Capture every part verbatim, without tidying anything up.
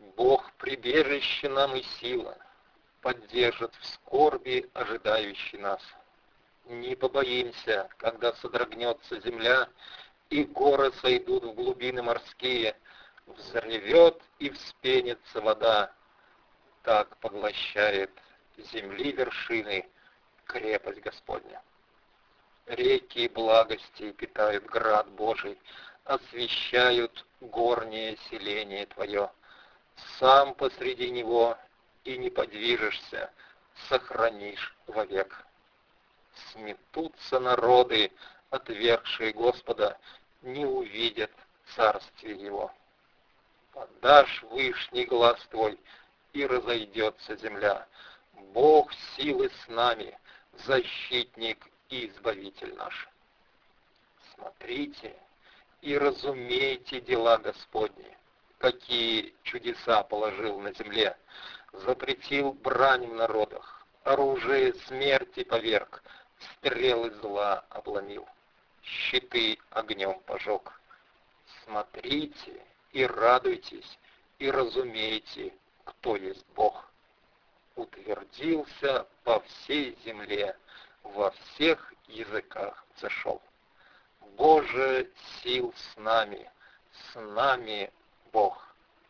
Бог прибежище нам и сила, поддержит в скорби ожидающий нас. Не побоимся, когда содрогнется земля, и горы сойдут в глубины морские, взревет и вспенится вода, так поглощает земли вершины крепость Господня. Реки благости питают град Божий, освещают горнее селение Твое. Сам посреди него и не подвижешься, сохранишь вовек. Сметутся народы, отвергшие Господа, не увидят царствие Его. Подашь вышний глаз Твой, и разойдется земля. Бог силы с нами, защитник и избавитель наш. Смотрите и разумейте дела Господни, какие чудеса положил на земле, запретил брань в народах, оружие смерти поверг, стрелы зла обломил, щиты огнем пожег. Смотрите и радуйтесь, и разумейте, кто есть Бог. Утвердился по всей земле, во всех языках зашел. Боже, сил с нами, с нами Бог.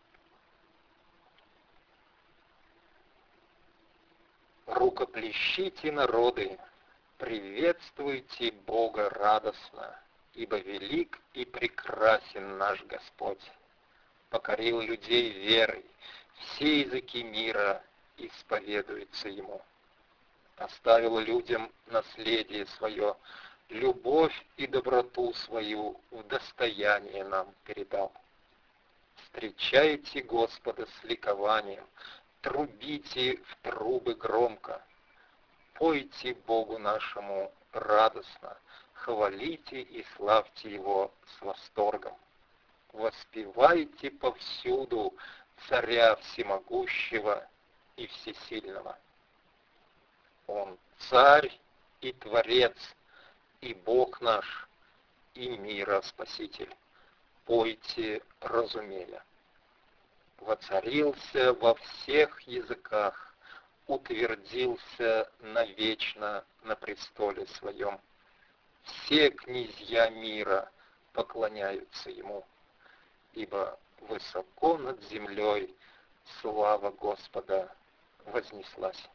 Рукоплещите, народы, приветствуйте Бога радостно, ибо велик и прекрасен наш Господь. Покорил людей верой, все языки мира исповедуются Ему. Оставил людям наследие свое, любовь и доброту свою в достояние нам передал. Встречайте Господа с ликованием, трубите в трубы громко, пойте Богу нашему радостно, хвалите и славьте Его с восторгом. Воспевайте повсюду Царя Всемогущего и Всесильного. Он Царь и Творец, и Бог наш, и мира Спаситель. Пойте, разумея. Воцарился во всех языках, утвердился навечно на престоле своем. Все князья мира поклоняются Ему, ибо высоко над землей слава Господа вознеслась.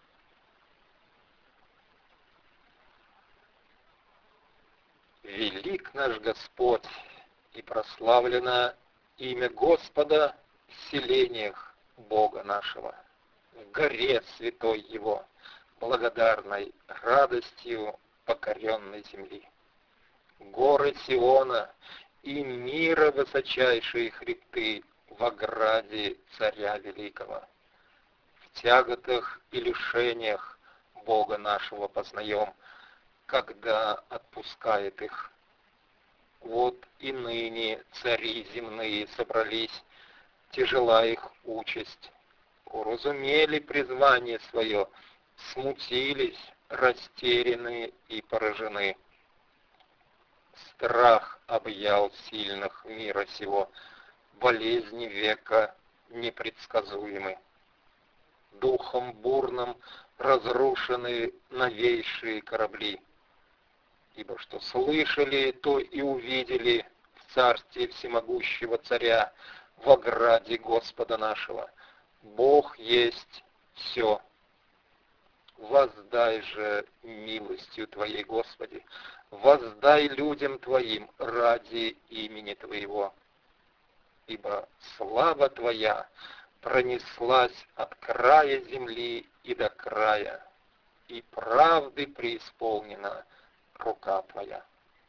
Велик наш Господь, и прославлено имя Господа в селениях Бога нашего, в горе святой Его, благодарной радостью покоренной земли. Горы Сиона и мира высочайшие хребты в ограде Царя Великого. В тяготах и лишениях Бога нашего познаем, когда отпускает их. Вот и ныне цари земные собрались, тяжела их участь. Уразумели призвание свое, смутились, растеряны и поражены. Страх объял сильных мира сего, болезни века непредсказуемы. Духом бурным разрушены новейшие корабли. Ибо что слышали, то и увидели в царстве всемогущего царя, в ограде Господа нашего. Бог есть все. Воздай же милостью Твоей, Господи, воздай людям Твоим ради имени Твоего. Ибо слава Твоя пронеслась от края земли и до края, и правды преисполнена рука Твоя.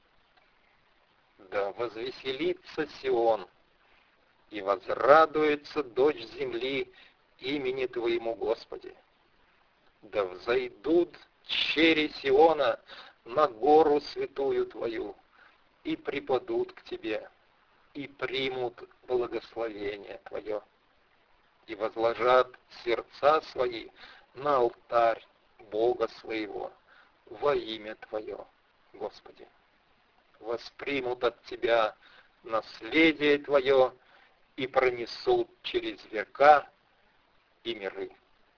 Да возвеселится Сион, и возрадуется дочь земли имени Твоему, Господи. Да взойдут чери Сиона на гору святую Твою, и припадут к Тебе, и примут благословение Твое, и возложат сердца свои на алтарь Бога своего во имя Твое, Господи. Воспримут от Тебя наследие Твое и пронесут через века и миры.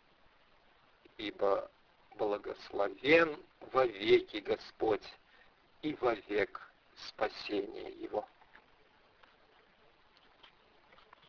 Ибо благословен вовеки Господь, и вовек спасение Его.